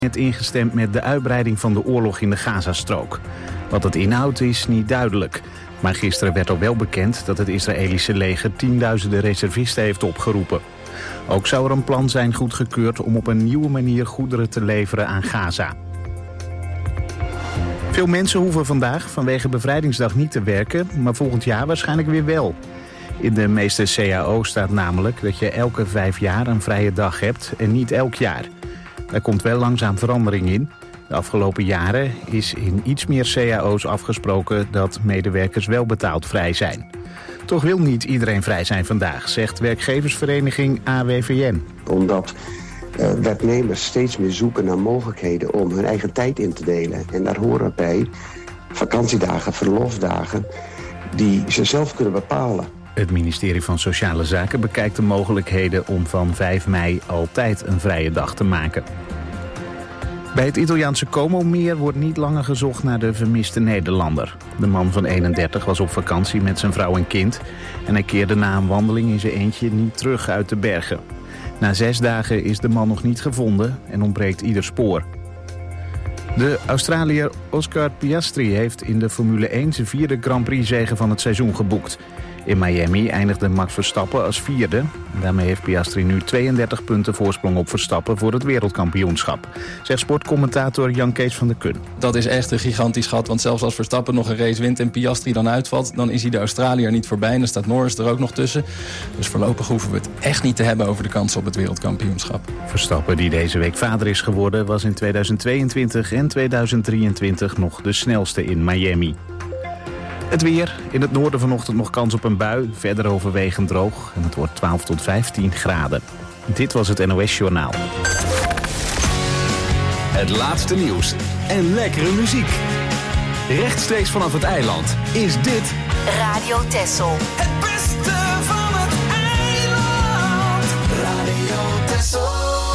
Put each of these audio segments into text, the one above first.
Het ingestemd met de uitbreiding van de oorlog in de Gazastrook. Wat het inhoudt is niet duidelijk. Maar gisteren werd al wel bekend dat het Israëlische leger tienduizenden reservisten heeft opgeroepen. Ook zou er een plan zijn goedgekeurd om op een nieuwe manier goederen te leveren aan Gaza. Veel mensen hoeven vandaag vanwege Bevrijdingsdag niet te werken, maar volgend jaar waarschijnlijk weer wel. In de meeste CAO staat namelijk dat je elke 5 jaar een vrije dag hebt en niet elk jaar. Daar komt wel langzaam verandering in. De afgelopen jaren is in iets meer cao's afgesproken dat medewerkers wel betaald vrij zijn. Toch wil niet iedereen vrij zijn vandaag, zegt werkgeversvereniging AWVN. Omdat werknemers steeds meer zoeken naar mogelijkheden om hun eigen tijd in te delen. En daar horen bij vakantiedagen, verlofdagen, die ze zelf kunnen bepalen. Het ministerie van Sociale Zaken bekijkt de mogelijkheden om van 5 mei altijd een vrije dag te maken. Bij het Italiaanse Como-meer wordt niet langer gezocht naar de vermiste Nederlander. De man van 31 was op vakantie met zijn vrouw en kind en hij keerde na een wandeling in zijn eentje niet terug uit de bergen. Na 6 dagen is de man nog niet gevonden en ontbreekt ieder spoor. De Australiër Oscar Piastri heeft in de Formule 1 zijn 4e Grand Prix-zege van het seizoen geboekt. In Miami eindigde Max Verstappen als 4e. Daarmee heeft Piastri nu 32 punten voorsprong op Verstappen voor het wereldkampioenschap, zegt sportcommentator Jan Kees van der Kun. Dat is echt een gigantisch gat, want zelfs als Verstappen nog een race wint en Piastri dan uitvalt, dan is hij de Australiër niet voorbij en dan staat Norris er ook nog tussen. Dus voorlopig hoeven we het echt niet te hebben over de kans op het wereldkampioenschap. Verstappen, die deze week vader is geworden, was in 2022 en 2023 nog de snelste in Miami. Het weer. In het noorden vanochtend nog kans op een bui. Verder overwegend droog. En het wordt 12 tot 15 graden. Dit was het NOS Journaal. Het laatste nieuws en lekkere muziek. Rechtstreeks vanaf het eiland is dit Radio Texel. Het beste van het eiland. Radio Texel.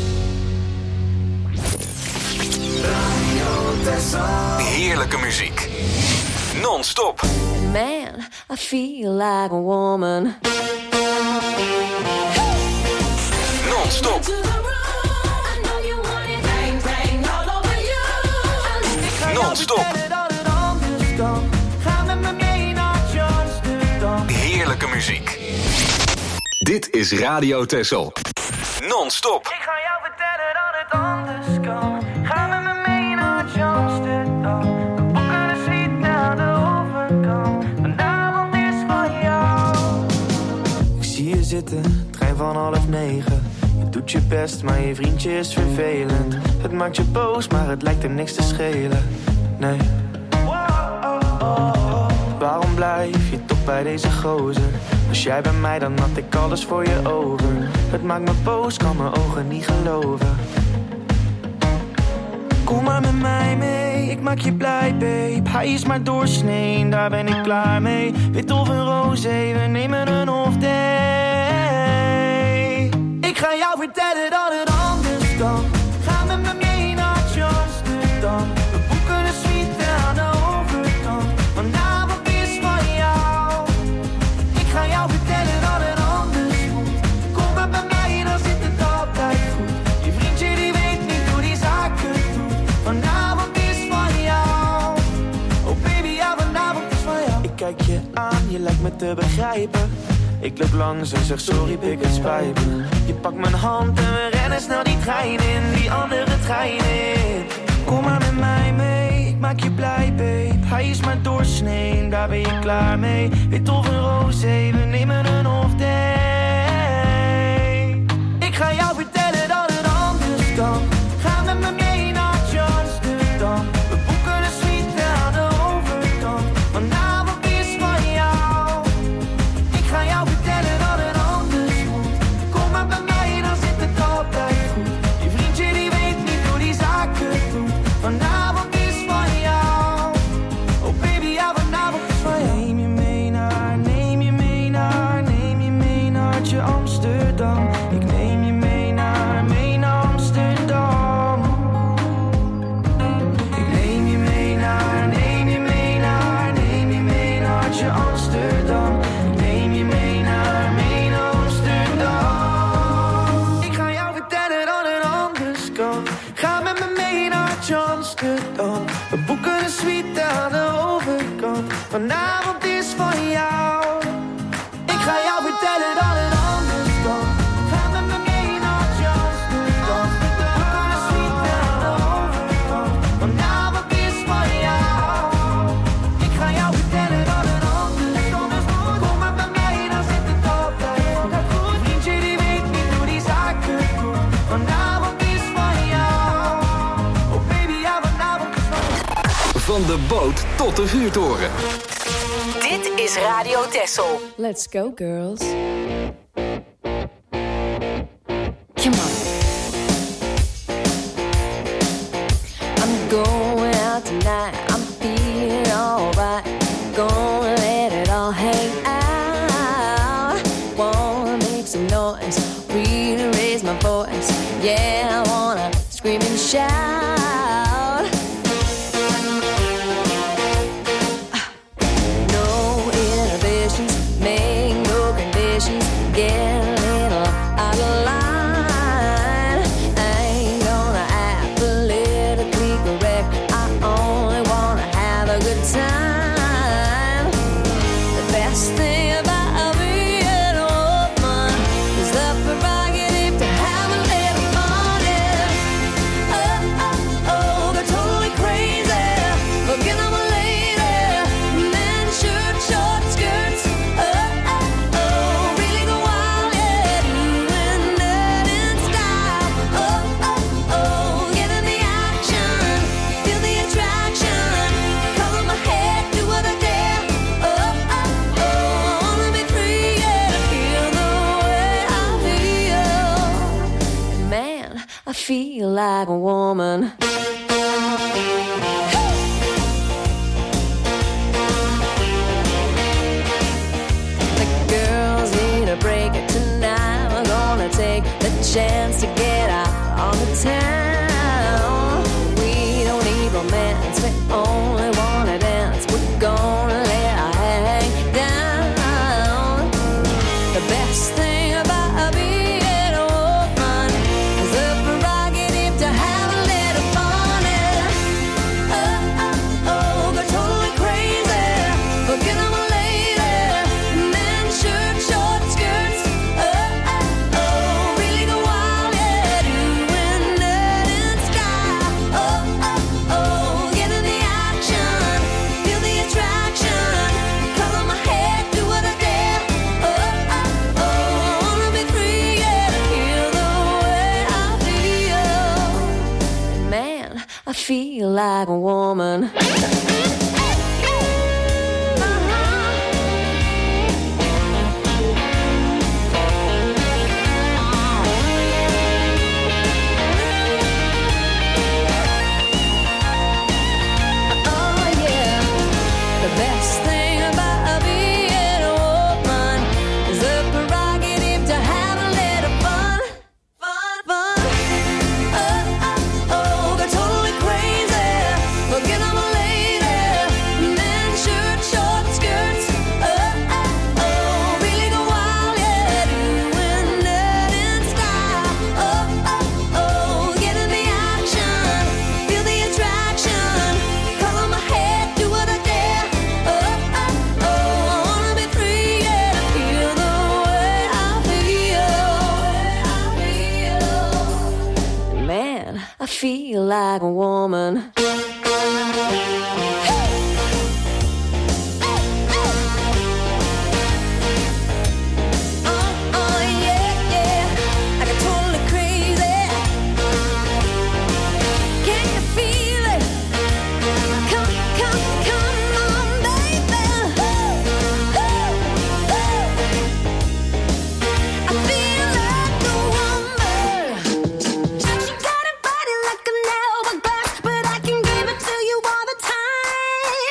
Radio Texel. heerlijke muziek. Non-stop. Man, I feel like a woman. Non-stop. Non-stop. Heerlijke muziek. Dit is Radio Texel. Non-stop. Ik ga jou vertellen dat het anders kan. Ga met me mee naar Amsterdam. We boeken een suite naar de overkant. Vanavond is van jou. Ik zie je zitten, trein van 8:30. Je doet je best, maar je vriendje is vervelend. Het maakt je boos, maar het lijkt hem niks te schelen. Nee. Waarom blijf je toch bij deze gozer? Was jij bij mij, dan had ik alles voor je over. Het maakt me boos, kan mijn ogen niet geloven. Kom maar met mij mee, ik maak je blij, babe. Hij is maar doorsnee, daar ben ik klaar mee. Wit of een roze, we nemen een off day. Ik ga jou vertellen dat het anders kan. Ga met me mee naar Amsterdam. We boeken een suite aan de overkant. Vanavond is van jou. Ik ga jou vertellen dat het anders moet. Kom maar bij mij, dan zit het altijd goed. Je vriendje die weet niet hoe die zaken doet. Vanavond is van jou. Oh baby, ja, vanavond is van jou. Ik kijk je aan, je lijkt me te begrijpen. Ik loop langs en zeg sorry, pik, het spijt me. Je pakt mijn hand en we rennen snel die trein in. Die andere trein in. Kom maar met mij mee, ik maak je blij, babe. Hij is maar doorsnee, daar ben je klaar mee. Wit of een roze, we nemen een off day. Ik ga jou vertellen dat het anders kan. Ga met me mee naar Amsterdam. We boeken een suite aan de overkant. Vanavond is van jou. Ik ga jou vertellen dat het anders moet. Kom maar bij mij, dan zit het altijd goed. Je vriendje die weet niet hoe die zaken doet. Vanavond is van jou. Oh baby, ja, vanavond is van jou. Neem je mee naar, neem je mee naar, neem je mee uit Amsterdam. We boeken een suite aan de overkant. Vanavond is van jou. Ik ga jou vertellen dat het anders kan. Ga met me mee naar Amsterdam. We boeken een suite aan de overkant. Vanavond is van jou. Ik ga jou vertellen dat het anders kan. Kom maar bij mij, dan zit het altijd goed. Vriendje die weet niet hoe die zaken doen. Vanavond is van jou. Oh baby, ja, vanavond is van jou. Van de boot tot de vuurtoren. Dit is Radio Texel. Let's go, girls. Come on. I'm going out tonight. I'm feeling alright. Gonna let it all hang out. Wanna make some noise. Really raise my voice. Yeah, I wanna scream and shout. Get a little out of line. I ain't gonna act politically correct. I only wanna have a good time. The best thing about being a woman is the prerogative to have a little fun. Yeah. Oh, oh, oh, they're totally crazy. Forget I'm a lady. Men, shirt, short skirts. I feel like a woman. The girls need a break tonight. We're gonna take the chance to get out on the town. We don't need romance, we only wanna dance. We're gonna let our hang down. The best thing about being a woman is the prerogative to have a little fun. Oh, oh, oh, they're totally crazy. Forget I'm a lady. Men, shirt, short skirts. Oh, oh, oh, really go wild, yeah. Doing that in sky. Oh, oh, oh, get in the action. Feel the attraction. Color my head, do what I dare. Oh, oh, oh, wanna be free, yeah. Feel the way I feel. Man, I feel like a woman. Oh yeah, the best thing about being a woman is the prerogative to have a little fun, fun, fun. Oh, oh, oh, they're totally crazy. Forget I'm a lady. Men, shirt, short skirts. Oh, oh, oh, really go wild, yeah. Doing that in style. Oh, oh, oh, get in the action. Feel the attraction. Color my head, do what I dare. Oh, oh, oh, I wanna be free, yeah. Feel the way I feel. Man, I feel like a woman. Oh, yeah, yeah. I got totally crazy. Can you feel it? Come, come, come on, baby. I feel like a woman. She got a body like an hourglass, but I can give it to you all the time.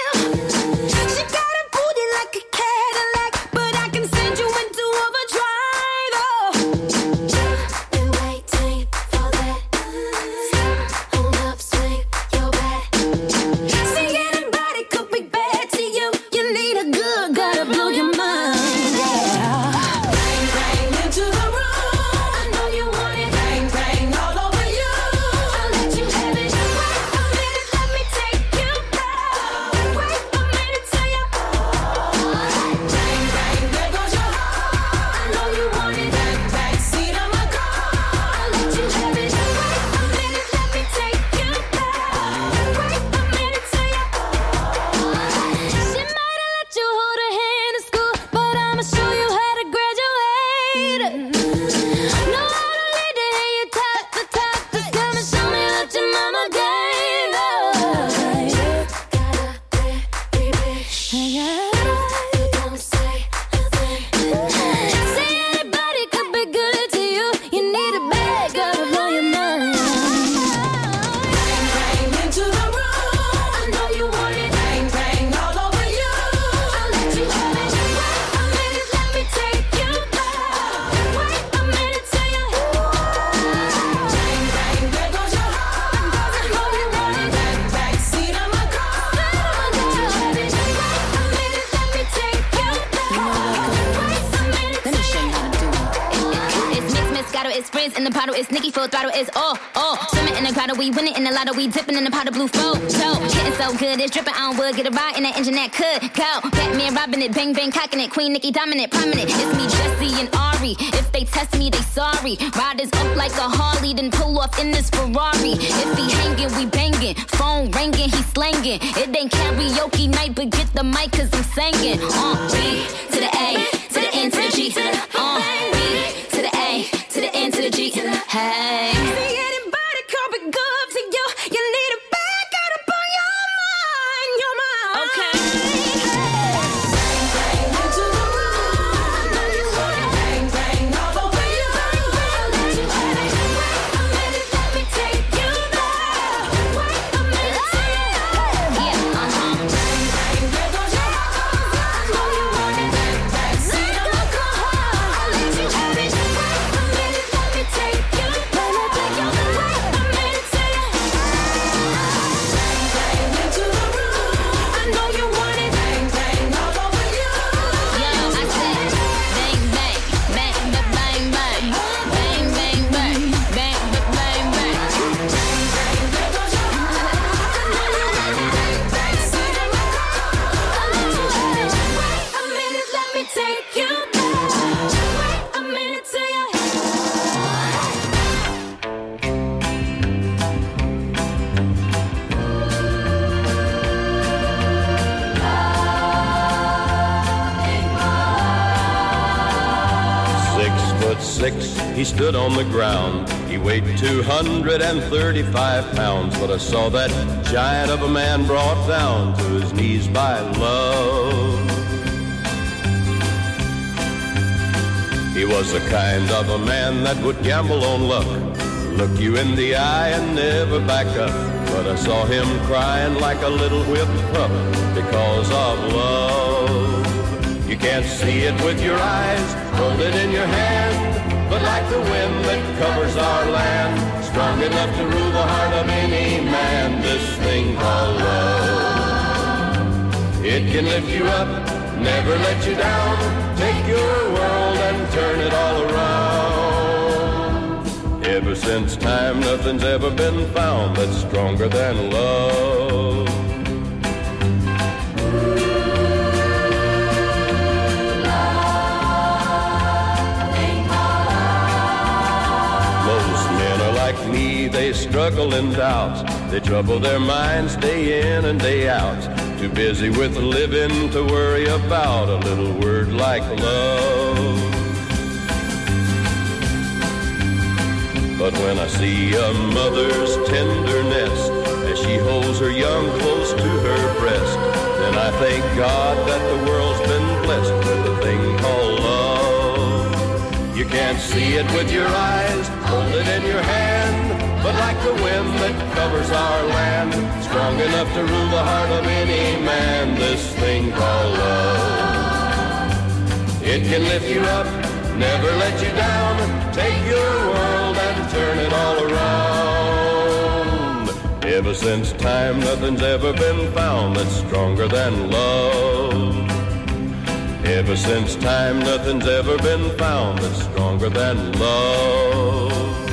in the bottle, it's Nicki full throttle, it's oh. Swimming in the grotto, we winning in the lotto, we dipping in the pot of blue flow. Show, getting so good, it's dripping on wood, get a ride in that engine that could go. Batman robbing it, bang bang cocking it, Queen Nicki dominant, prominent. It's me, Jesse and Ari. If they test me, they sorry. Riders up like a Harley, then pull off in this Ferrari. If he hanging, we banging. Phone ringing, he slanging. It ain't karaoke night, but get the mic 'cause I'm singing. B to the A, to the N, to the G, to the B to the A, to the N, to the G, to the hey. See anybody come it good to you? You need a back out up on your mind, your mind. Okay. He stood on the ground. He weighed 235 pounds, but I saw that giant of a man brought down to his knees by love. He was the kind of a man that would gamble on luck, look you in the eye and never back up. But I saw him crying like a little whipped pup because of love. You can't see it with your eyes, hold it in your hand, but like the wind that covers our land, strong enough to rule the heart of any man, this thing called love. It can lift you up, never let you down, take your world and turn it all around. Ever since time, nothing's ever been found that's stronger than love. Me, they struggle and doubt. They trouble their minds day in and day out. Too busy with living to worry about a little word like love. But when I see a mother's tenderness as she holds her young close to her breast, then I thank God that the world's been blessed with a thing called love. You can't see it with your eyes, hold it in your hand, but like the wind that covers our land, strong enough to rule the heart of any man, this thing called love. It can lift you up, never let you down, take your world and turn it all around. Ever since time, nothing's ever been found that's stronger than love. Ever since time, nothing's ever been found that's stronger than love.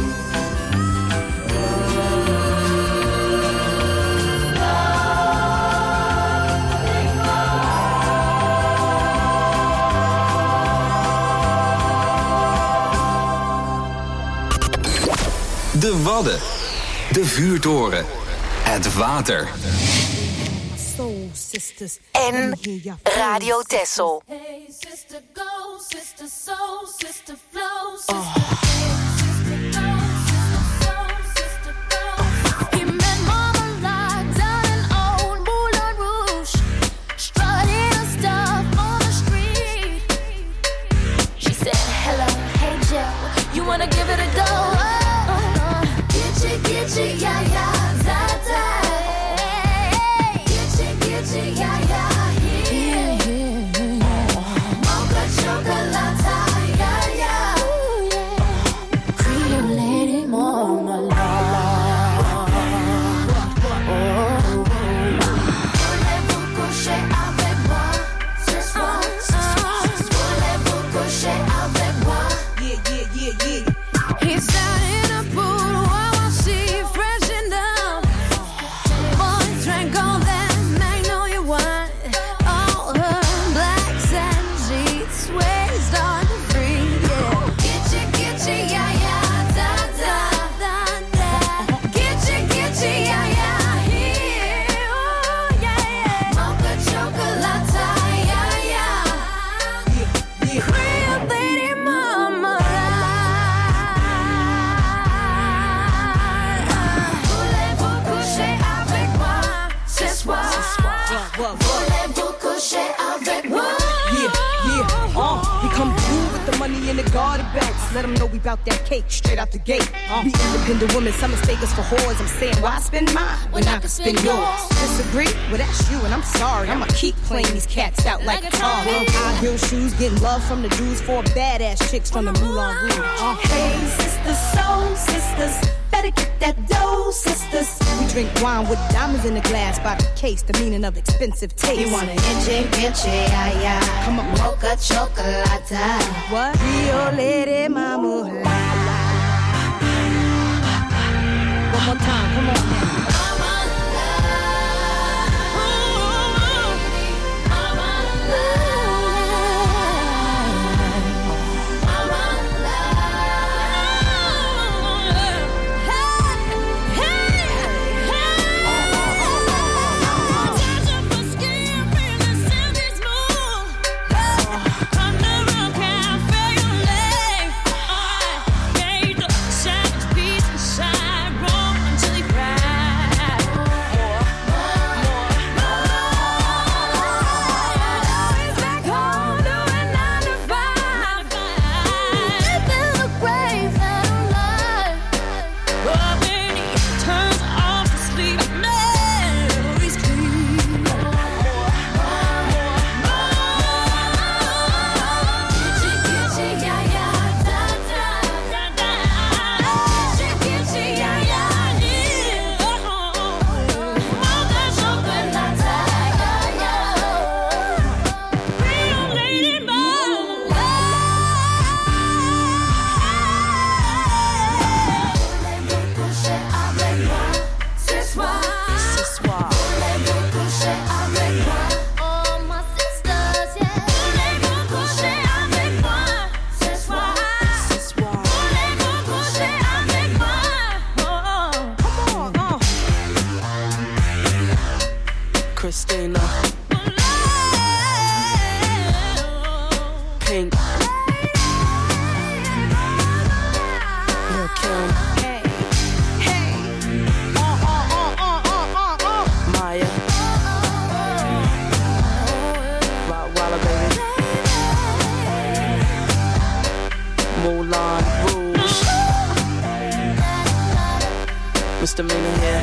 De Wadden, de vuurtoren, het water. En Radio Texel. Hey, sister, go, sister, soul, sister, flow, sister, Oh. Wanna give it a go? Get you, yeah, yeah, da, da. Get you, yeah, yeah, yeah. Mocha chocolate, yeah, yeah. let them know we bout that cake straight out the gate. Be independent women, some mistake us for whores. I'm saying, why spend mine when I can spend yours? Disagree? Well, that's you, and I'm sorry. I'ma keep playing these cats out like a tar. High heel shoes, getting love from the dudes, 4 badass chicks from the Moulin Rouge. Hey, sisters, soul sisters, better get that dough, sisters. We drink wine with diamonds in the glass by the case, the meaning of expensive taste. You want an inche, ay, ay. Come on, mocha chocolate. What? Rio Lady Mama. One more time, come on now. Christina, Pink, Lil' Kim, Maya, Rottweiler baby, Moulin Rouge, Misdemeanor here.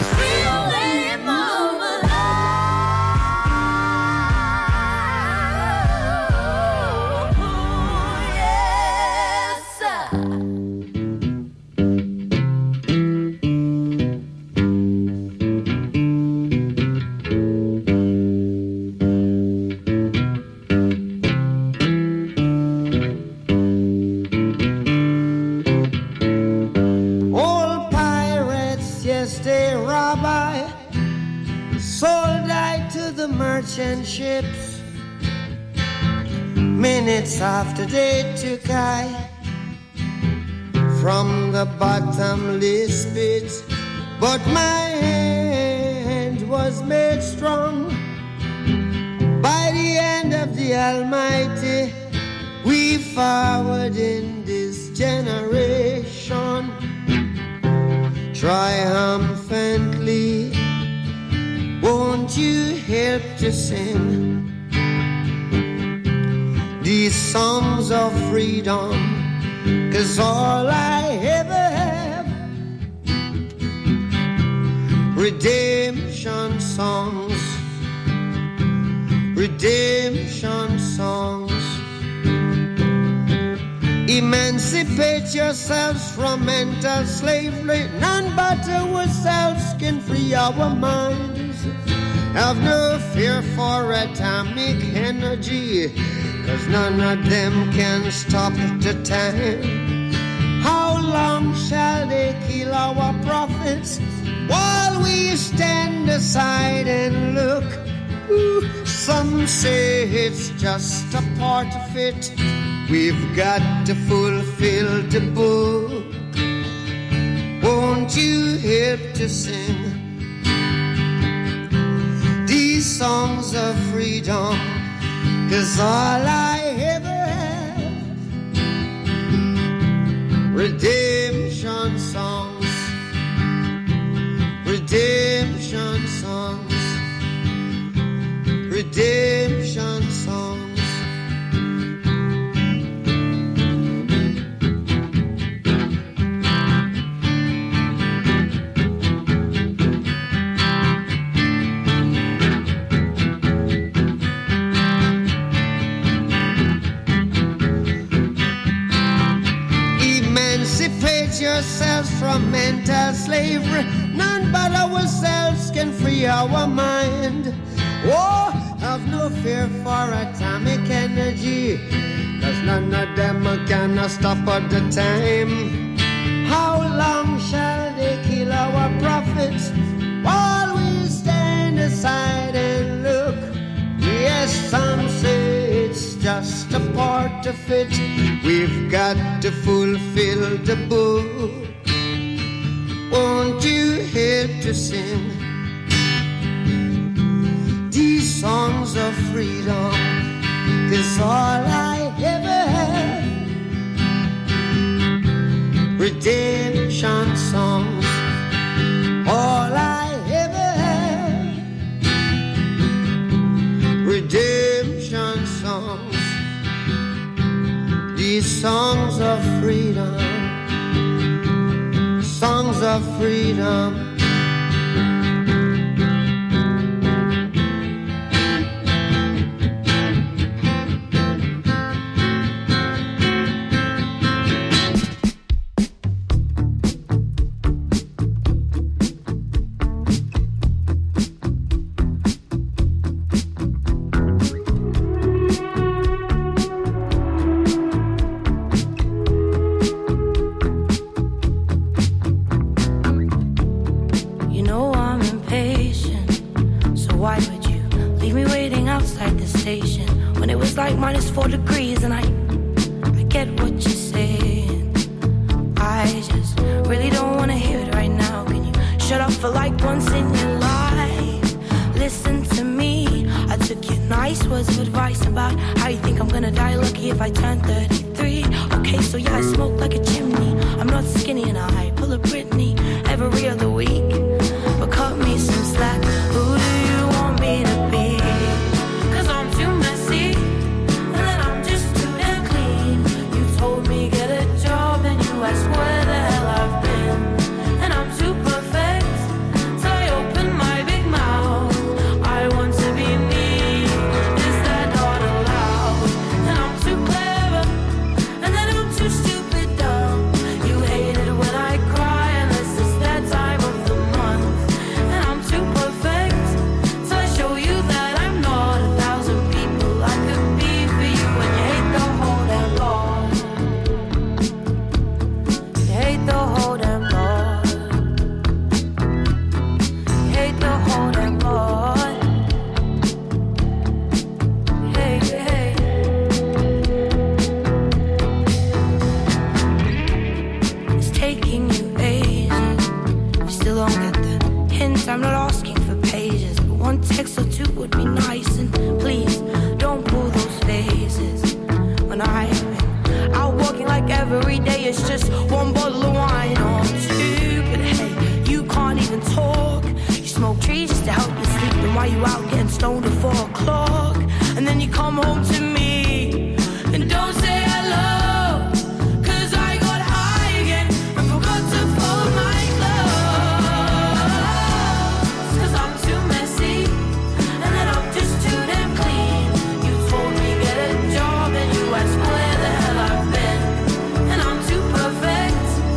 Ships. Minutes after they took I from the bottomless pit, but my hand was made strong by the hand of the Almighty. We forward in this generation triumphantly. Won't you help to sing these songs of freedom? 'Cause all I ever have, redemption songs, redemption songs. Emancipate yourselves from mental slavery. None but ourselves can free our minds. Have no fear for atomic energy, 'cause none of them can stop the time. How long shall they kill our prophets while we stand aside and look? Ooh, some say it's just a part of it. We've got to fulfill the book. Won't you help to sing these songs of freedom? 'Cause all I ever have, redemption songs, redemption songs, redemption songs. free our mind. Oh, have no fear for atomic energy, 'cause none of them can stop at the time. How long shall they kill our prophets while we stand aside and look? Yes, some say it's just a part of it. We've got to fulfill the book. Won't you help to sing these songs of freedom? 'Cause all I ever had, redemption songs, all I ever had, redemption songs, these songs of freedom, songs of freedom. Like -4 degrees, and I get what you're saying. I just really don't wanna hear it right now. Can you shut up for like once in your life? Listen to me. I took your nice words of advice about how you think I'm gonna die lucky if I turn 33. Okay, so yeah, I smoke like a chimney. I'm not skinny and I pull a Britney every other week. But cut me some slack. Who do you want me to be? 'Cause I'm too messy. Get a job and you ask where the hell I've been. And I'm too perfect, so I open my big mouth. I want to be me, is that not allowed? And I'm too clever, and then I'm too stupid dumb. You hate it when I cry unless it's that time of the month. And I'm too perfect, so I show you that I'm not 1,000 people I could be for you. And you hate the whole damn law. Hate the whole damn lot. Hate the whole damn lot. Hey, hey. It's taking you ages. You still don't get the hint. I'm not asking for pages, but one text or two would be nice. And please don't pull those faces when I've been out walking like every day it's just one bottle of wine or two. But hey, you can't even talk. You smoke trees just to help you sleep. And while you out getting stoned at 4 o'clock, and then you come home to me and don't say hello. 'Cause I got high again and forgot to fold my clothes. 'Cause I'm too messy, and then I'm just too damn clean. You told me get a job and you asked where the hell I've been. And I'm too perfect,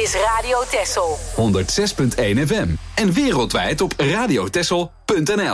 is Radio Texel. 106.1 FM. En wereldwijd op radiotexel.nl.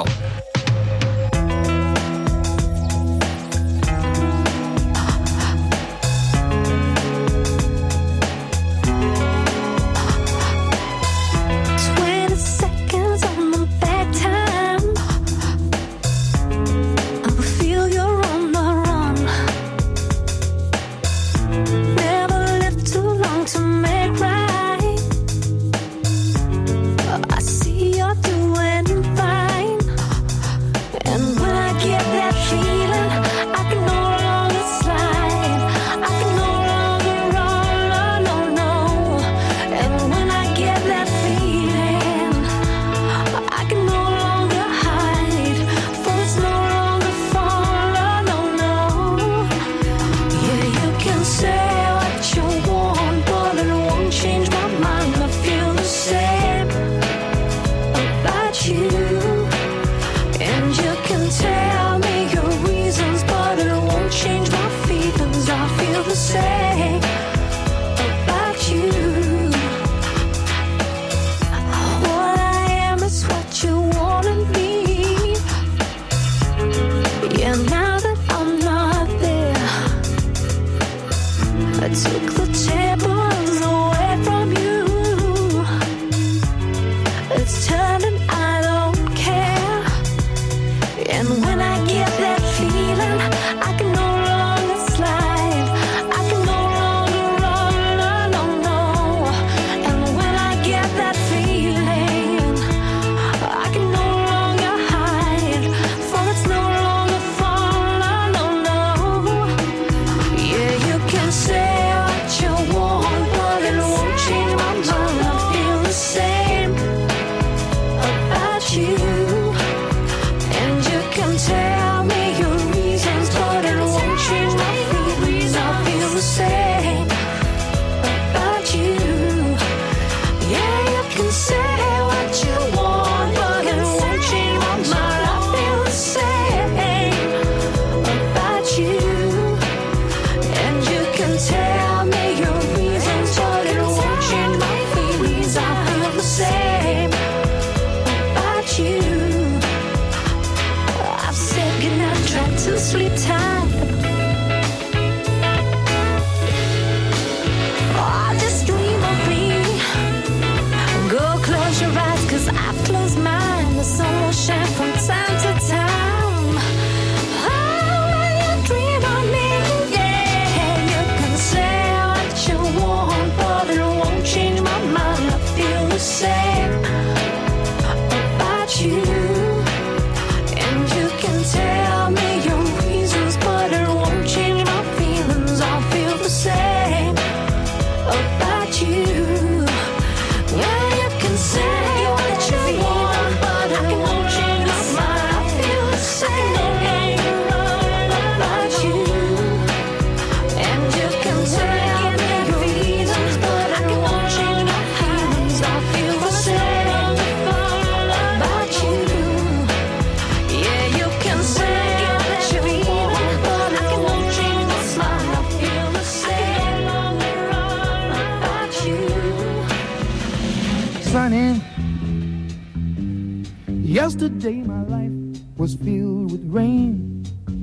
Yesterday my life was filled with rain.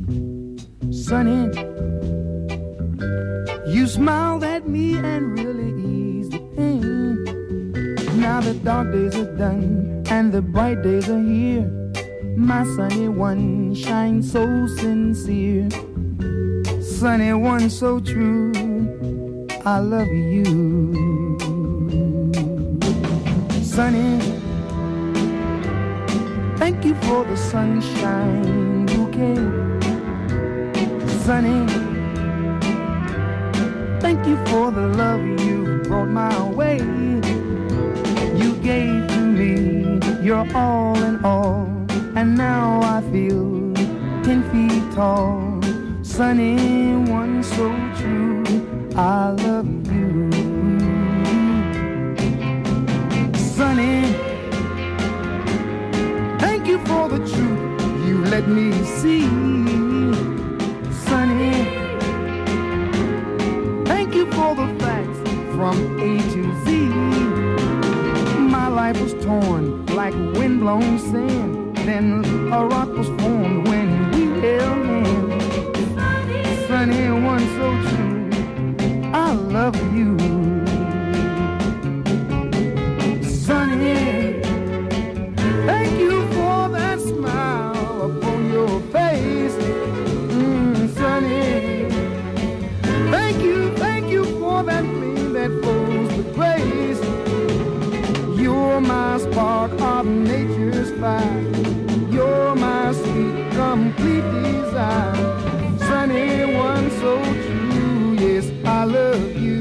Sunny, you smiled at me and really eased the pain. Now the dark days are done and the bright days are here. My sunny one shines so sincere. Sunny one so true, I love you. Sunny, thank you for the sunshine bouquet. Sunny, thank you for the love you brought my way. You gave to me your all in all, and now I feel 10 feet tall. Sunny one so true, I love you. Sunny, thank you for the truth you let me see. Sunny, thank you for the facts from A to Z. torn like windblown sand. Then a rock was formed when we held hands. Sunny one so true, I love you. Sunny, thank you for that smile upon your face. Sunny, thank you for that gleam that flows with grace. You're my spark of nature's fire. You're my sweet, complete desire. Sunny one so true, yes, I love you.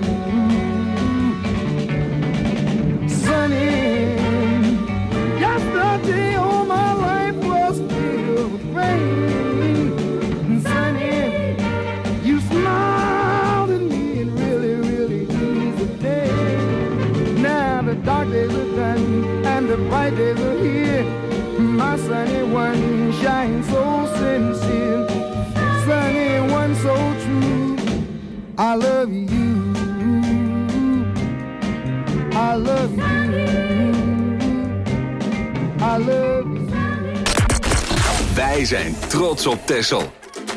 Sunny, yesterday all my life was filled with rain. Sunny, you smiled at me and really, really eased the day. Now the dark days are done and the bright days are here. My sunny one shines so sincere. Sunny one so true, I love you. I love you. I love you. Wij zijn trots op Texel.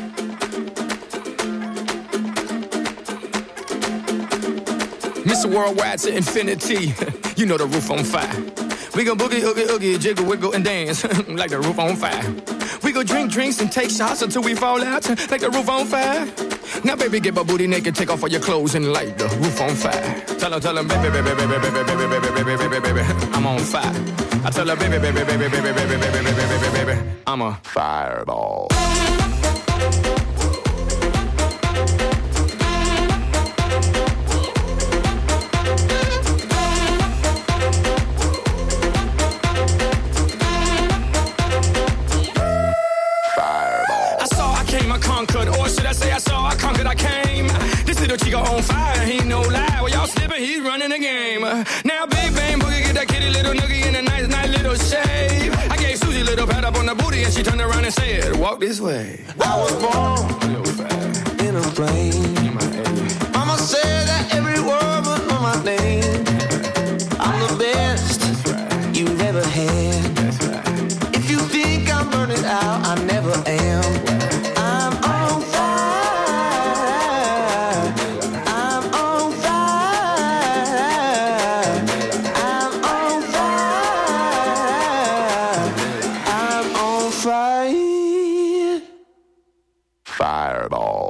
Mr. Worldwide to infinity. You know the roof on fire. We go boogie, oogie, oogie, jiggle, wiggle, and dance like the roof on fire. We go drink drinks and take shots until we fall out like the roof on fire. Now, baby, get my booty naked, take off all your clothes and light the roof on fire. Tell him, baby, baby, baby, baby, baby, baby, baby, baby, baby, I'm on fire. I tell her, baby, baby, baby, baby, baby, baby, baby, baby, baby, I'm a fireball. Or should I say I saw, I conquered, I came. This little chico on fire, he no lie. Well, y'all slipping, he's running the game. Now Big Bang Boogie get that kitty little noogie in a nice, nice little shave. I gave Susie a little pat up on the booty and she turned around and said, walk this way. I was born in a plane. Mama said that every word would know my name. I'm the best you've ever had. If you think I'm burning out, I never am. Fireball.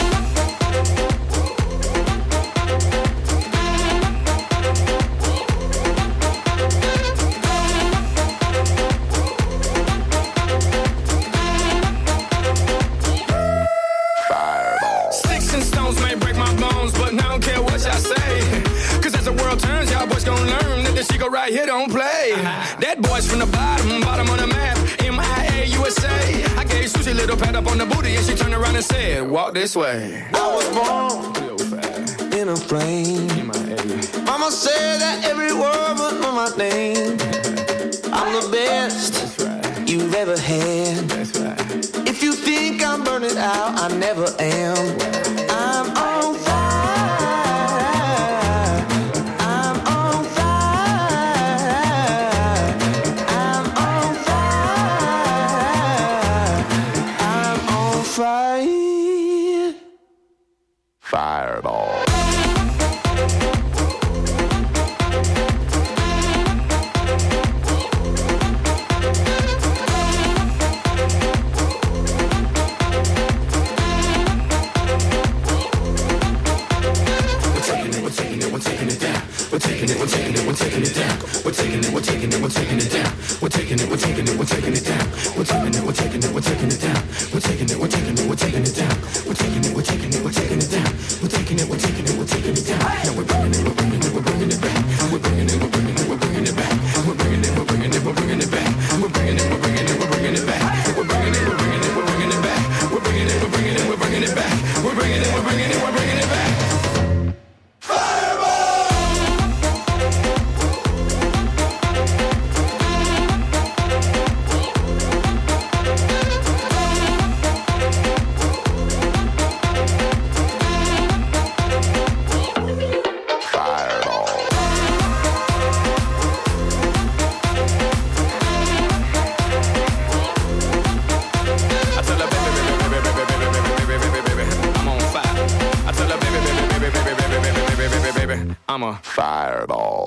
Sticks and stones may break my bones, but I don't care what y'all say. Cause as the world turns, y'all boys gon' learn that this shit go right here don't play. That boy's from the bottom of the map, MIA, USA. I gave Susie a little pat up on the booty and she turned around and said, walk this way. I was born in a plane. Mama said that every word would know my name. I'm the best you've ever had. If you think I'm burning out, I never am. I'm on fire. I'm on fire. I'm on fire. I'm on fire. Fireball. I'ma fireball.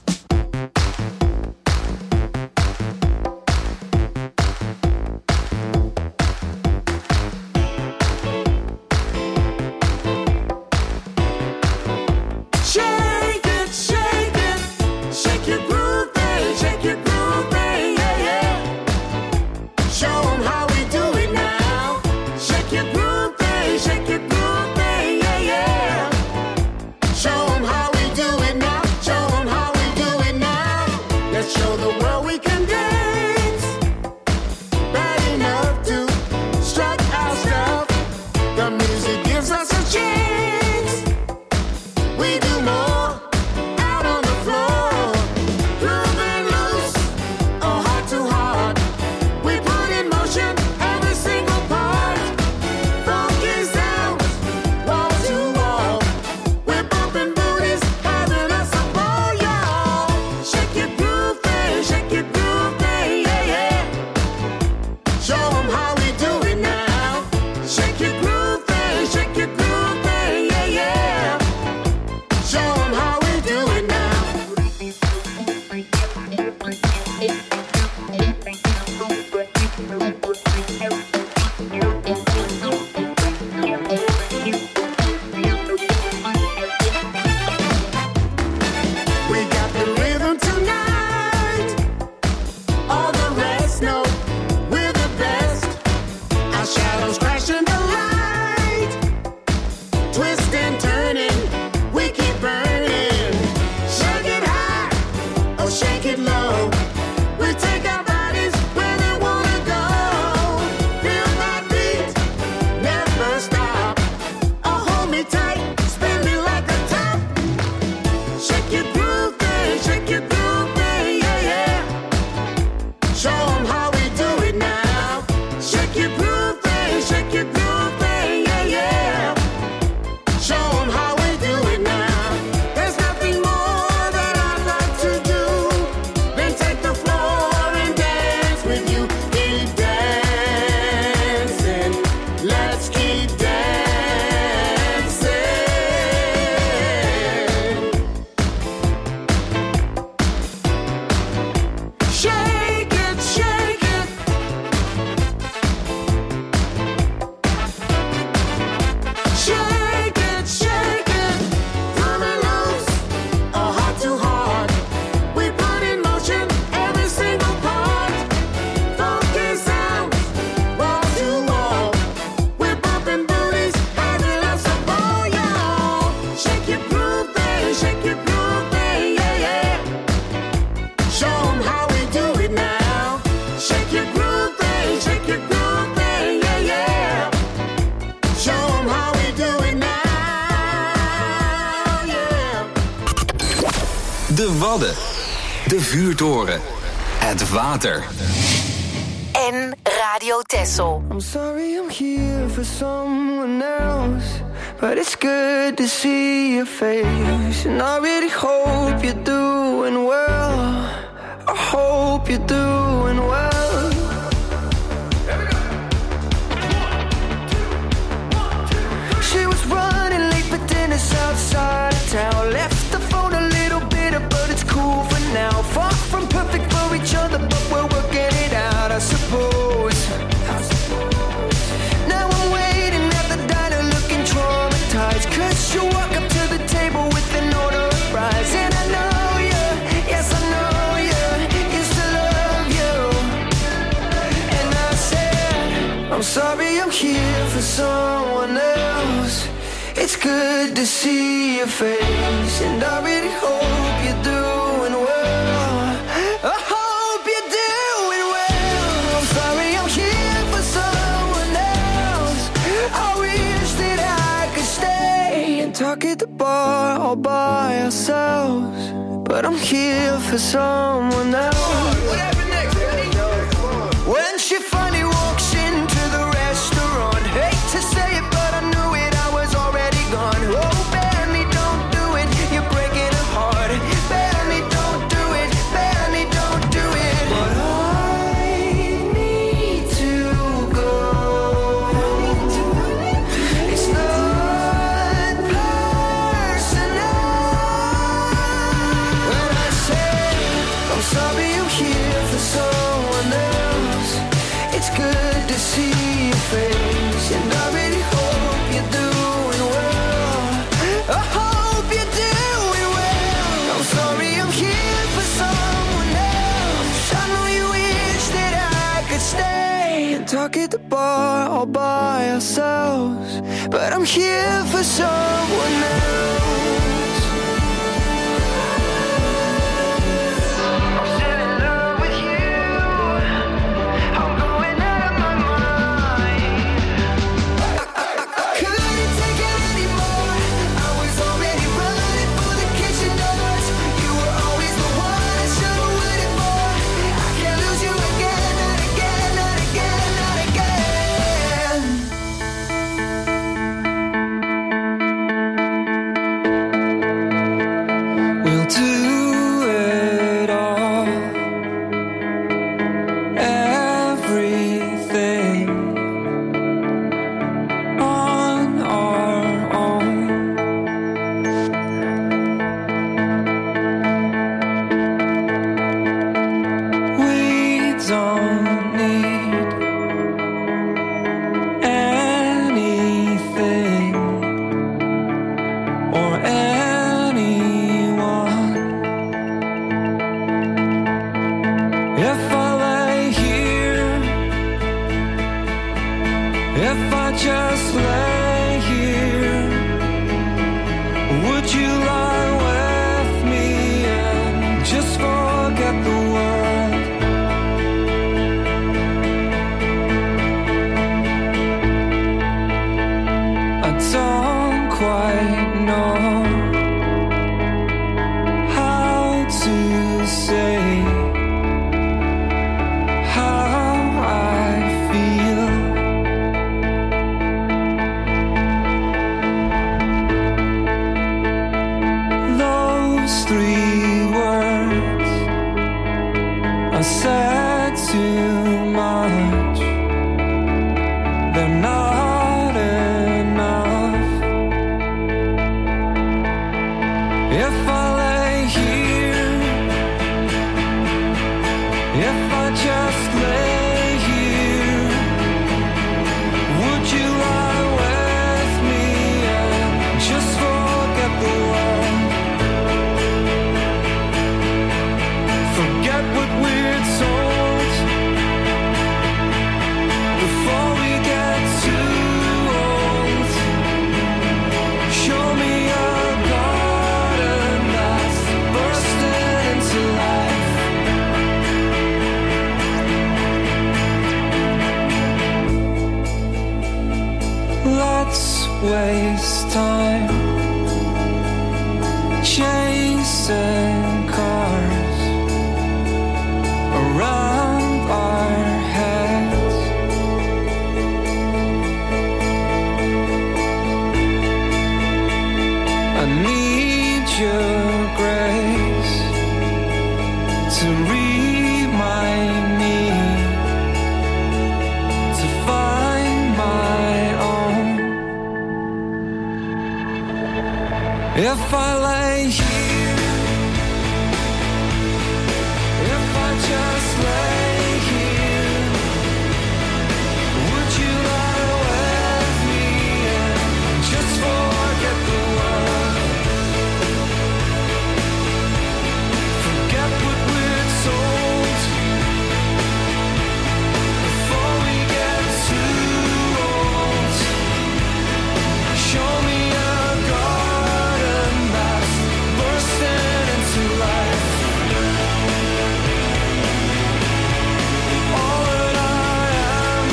De Wadden. De Vuurtoren. Het water. En Radio Texel. I'm sorry I'm here for someone else, but it's good to see your face. And I really hope you're doing well. I hope you're doing well. She was running late for dinner outside of town. Left the phone a little bitter, but it's cool for now. Far from perfect for each other, but we're working it out, I suppose. Now I'm waiting at the diner looking traumatized, 'cause you walk up to the table with an order of fries. And I know you, yes I know you, used to love you. And I said, I'm sorry I'm here for someone else. It's good to see your face, and I really hope you're doing well. I hope you're doing well. I'm sorry I'm here for someone else. I wish that I could stay and talk at the bar all by ourselves, but I'm here for someone else. What happened next? When she finally walks into the restaurant, hate to say it, but I knew it, I was already gone. Oh, Benny, don't do it, you're breaking her heart. Benny, don't do it, Benny, don't do it. But I need to go. It's not personal. ourselves, but I'm here for someone else. Waste time chasing cars around our heads. I need your grace to remind me to find my own. If I lay here, if I just lay here, would you lie with me and just forget the world? Forget what we're told before we get too old. Show me a garden that's bursting into life. All that I am,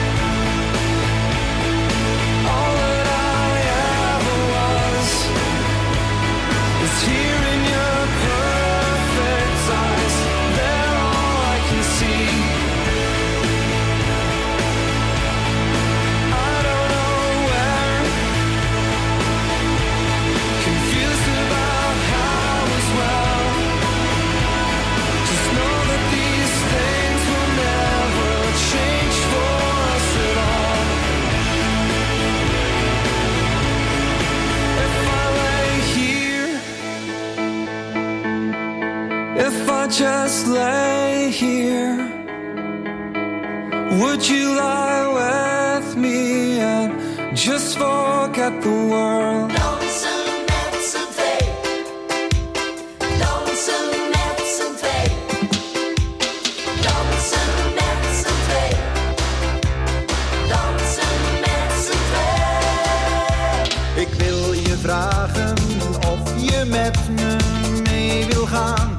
all that I ever was, is here in your perfect eyes. They're all I can see. I don't know where, confused about how as well. Just know that these things will never change for us at all. If I lay here, if I just lay here, would you lie with me and just forget the world? Dansen met z'n twee. je met me mee wil gaan.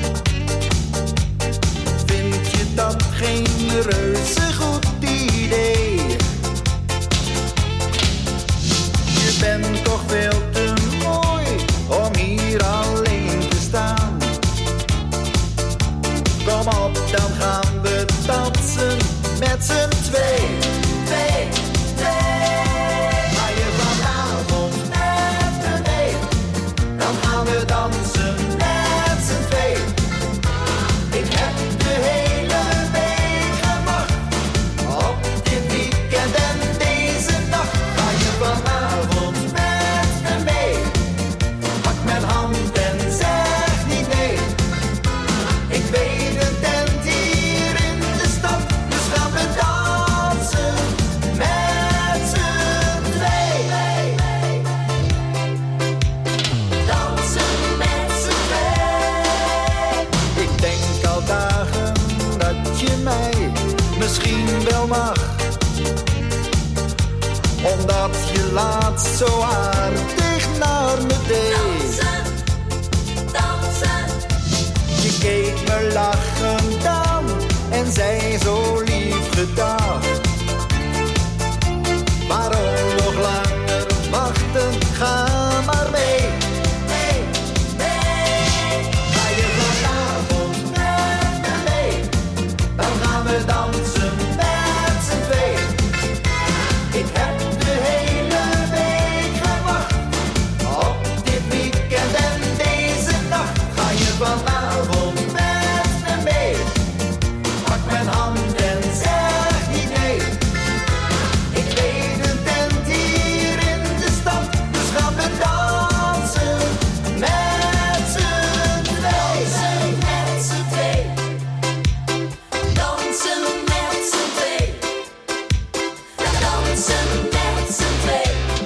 Vind je dat geen reuze goed idee? Je bent toch veel te mooi om hier alleen te staan. Kom op, dan gaan we dansen met z'n twee. Ga je vanavond met me mee? Dan gaan we dansen met z'n twee. Ik heb de hele week gewacht op dit weekend en deze nacht. Ga je vanavond met me mee? Pak mijn hand en zeg niet nee. Ik weet een tent hier in de stad, dus gaan we dansen met z'n twee. Dansen met z'n twee. Ik denk al dagen dat je mij misschien wel mag, omdat je laatst zo aardig naar me deed. Dansen, dansen. Je keek me lachend aan en zei zo lief gedag. Waarom nog langer wachten? Ga maar mee. Ga je vanavond met me mee? Dan gaan we dansen met z'n twee. Ik heb de hele week gewacht op dit weekend en deze nacht. Ga je vanavond met me mee? Pak mijn hand en zeg niet nee. Ik weet een tent hier in de stad, dus gaan we dansen met z'n twee. Dansen met z'n twee. Dansen met z'n twee.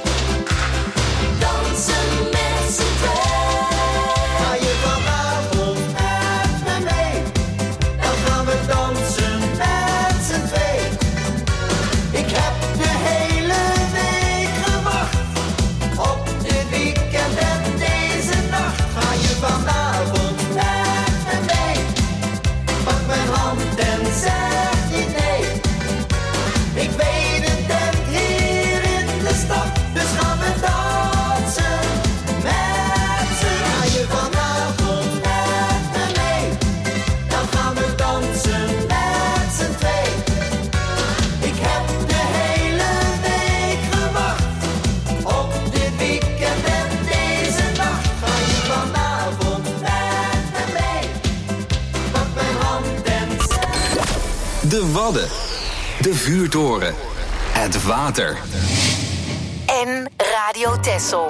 Dansen met z'n twee. Ga je vanavond met me mee? Dan gaan we dansen met z'n twee. Ik heb de hele week gewacht op dit weekend en deze nacht. Ga je vanavond met me mee? Pak mijn hand en zeg niet nee. Ik weet een tent hier in de stad, dus gaan we dansen met z'n. Ga je vanavond met me mee? Dan gaan we dansen met z'n twee. Ik heb de hele week gewacht op dit weekend en deze nacht. Ga je vanavond met me mee? Pak mijn hand en zeg. De Wadden. De vuurtoren. Het water. En Radio Texel.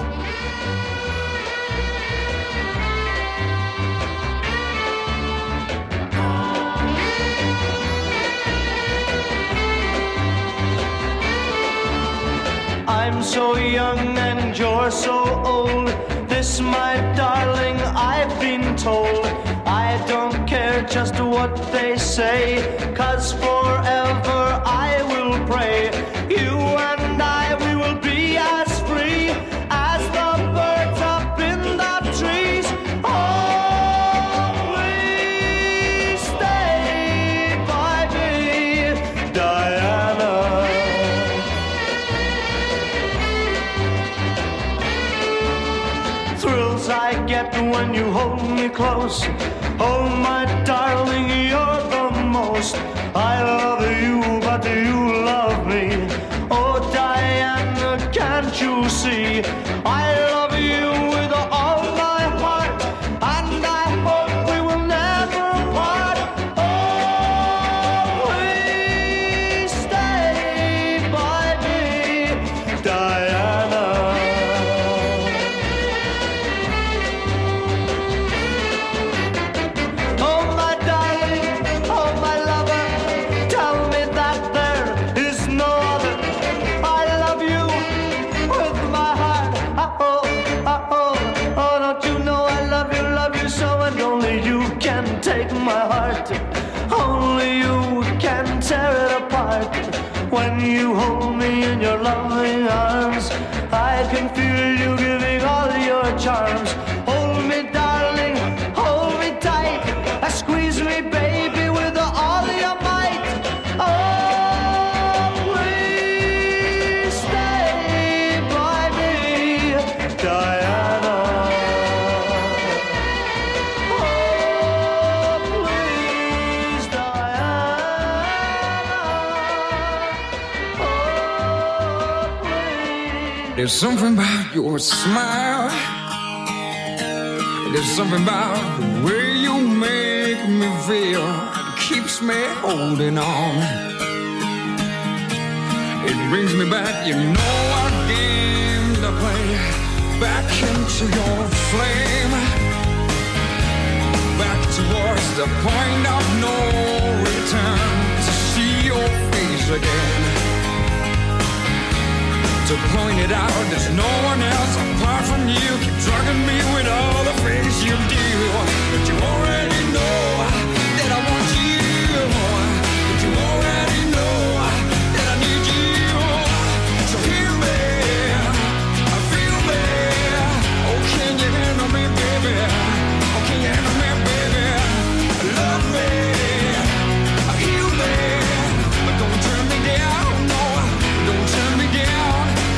I'm so young and you're so old. This, my darling, I've been told. I don't care just what they say, 'cause forever I will pray. You and I, we will be as free as the birds up in the trees. Always stay by me, Diana. Thrills I get when you hold me close. Oh, my darling, you're the most. I love you, but you love me. Oh, Diana, can't you see? I love you with all my heart, and I hope we will never part. Always stay by me, Diana. Oh, my darling, oh, my lover, tell me that there is no other. I love you with my heart. Oh, don't you know I love you so, and only you can take my heart. Only you can tear it apart. When you hold me in your loving arms, I can feel you giving all your charms. Oh, There's something about your smile. There's something about the way you make me feel. It keeps me holding on. It brings me back, you know what game to play. Back into your flame. Back towards the point of no return. To see your face again. To point it out, there's no one else apart from you. Keep drugging me with all the things you do. But you already know that I want you. But you already know that I need you. So hear me, feel me. Oh, can you handle me, baby? Oh, can you handle me, baby? Love me, heal me. But don't turn me down, no. Don't turn me down.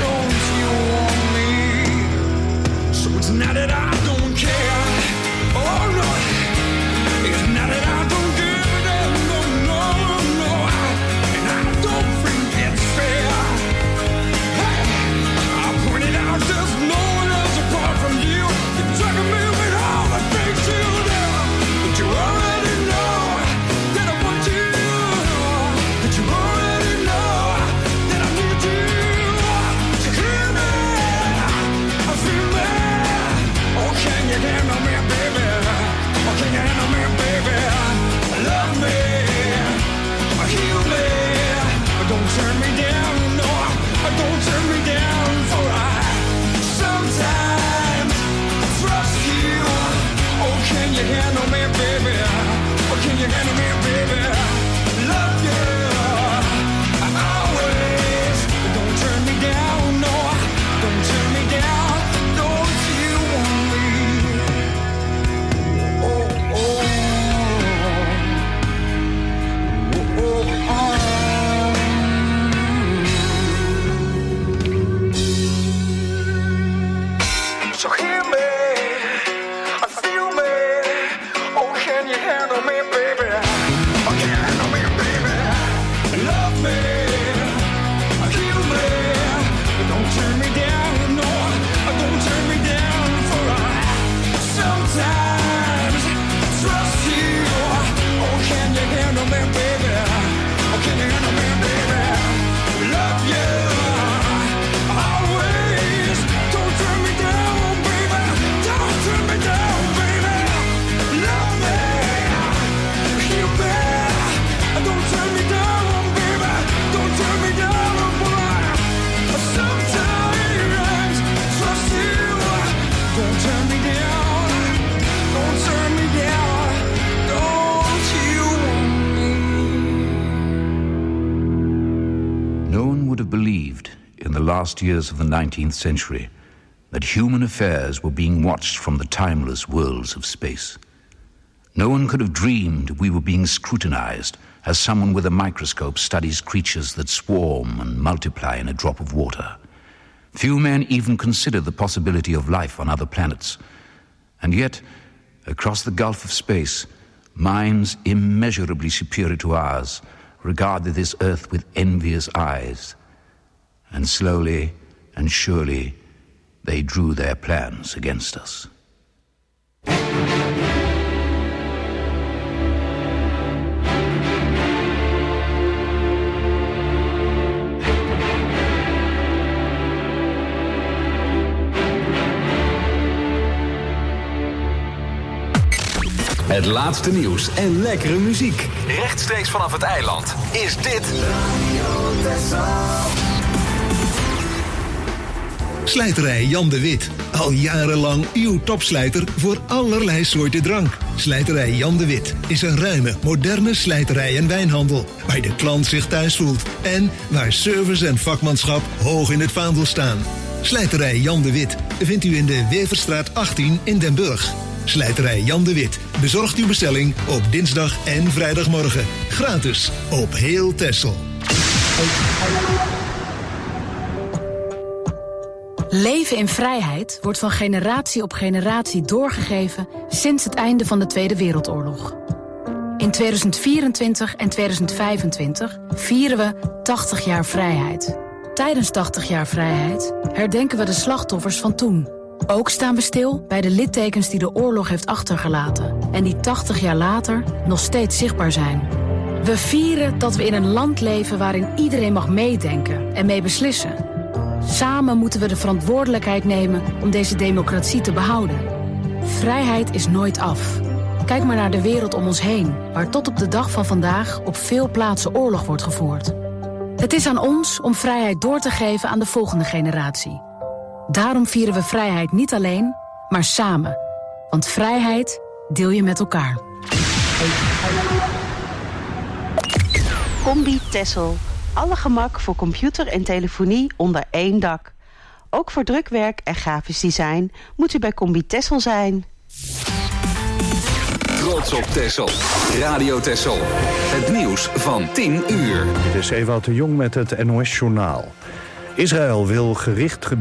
It's not that I don't care, oh no. It's not that I don't give a damn, no, no, no. And I don't think it's fair. Hey, I pointed out there's no one else apart from you. You're drugging me with all the things you do. But you already know that I want you. But you already know that I need you. So hear me, I feel me. Oh, can you handle me, baby? Oh, can you handle me, baby? Love me, heal me. Don't turn me down, no. Don't turn me down, for I sometimes trust you. Oh, can you handle me, baby? Oh, can you handle me, baby? Love you always. Don't turn me down, no. Don't turn me down. Don't you want me? So hear me, feel me. Oh, can you handle me, baby? Oh, can you handle me, baby? Love me, heal me. Don't turn me down, no. Don't turn me down, for I sometimes trust you. Oh, can you handle me, baby? Oh, can you handle me, baby? Love you always. Don't turn me down, baby. Don't turn me down, baby. Love me, heal me. Don't turn me down, baby. Don't turn me down, boy. Sometimes trust you. Don't turn me down. Don't turn me down. Don't you want me? No one would have believed in the last years of the 19th century that human affairs were being watched from the timeless worlds of space. No one could have dreamed we were being scrutinized as someone with a microscope studies creatures that swarm and multiply in a drop of water. Few men even considered the possibility of life on other planets. And yet, across the gulf of space, minds immeasurably superior to ours regarded this earth with envious eyes. And slowly and surely, they drew their plans against us. Het laatste nieuws en lekkere muziek. Rechtstreeks vanaf het eiland is dit... Slijterij Jan de Wit. Al jarenlang uw topslijter voor allerlei soorten drank. Slijterij Jan de Wit is een ruime, moderne slijterij en wijnhandel. Waar de klant zich thuis voelt. En waar service en vakmanschap hoog in het vaandel staan. Slijterij Jan de Wit vindt u in de Weverstraat 18 in Den Burg. Slijterij Jan de Wit bezorgt uw bestelling op dinsdag en vrijdagmorgen. Gratis op heel Texel. Leven in vrijheid wordt van generatie op generatie doorgegeven sinds het einde van de Tweede Wereldoorlog. In 2024 en 2025 vieren we 80 jaar vrijheid. Tijdens 80 jaar vrijheid herdenken we de slachtoffers van toen. Ook staan we stil bij de littekens die de oorlog heeft achtergelaten en die 80 jaar later nog steeds zichtbaar zijn. We vieren dat we in een land leven waarin iedereen mag meedenken en mee beslissen. Samen moeten we de verantwoordelijkheid nemen om deze democratie te behouden. Vrijheid is nooit af. Kijk maar naar de wereld om ons heen, waar tot op de dag van vandaag op veel plaatsen oorlog wordt gevoerd. Het is aan ons om vrijheid door te geven aan de volgende generatie. Daarom vieren we vrijheid niet alleen, maar samen. Want vrijheid deel je met elkaar. Combi Tessel. Alle gemak voor computer en telefonie onder één dak. Ook voor drukwerk en grafisch design moet u bij Combi Tessel zijn. Trots op Texel. Radio Texel. Het nieuws van 10 uur. Dit is Ewout de Jong met het NOS-journaal. Israël wil gericht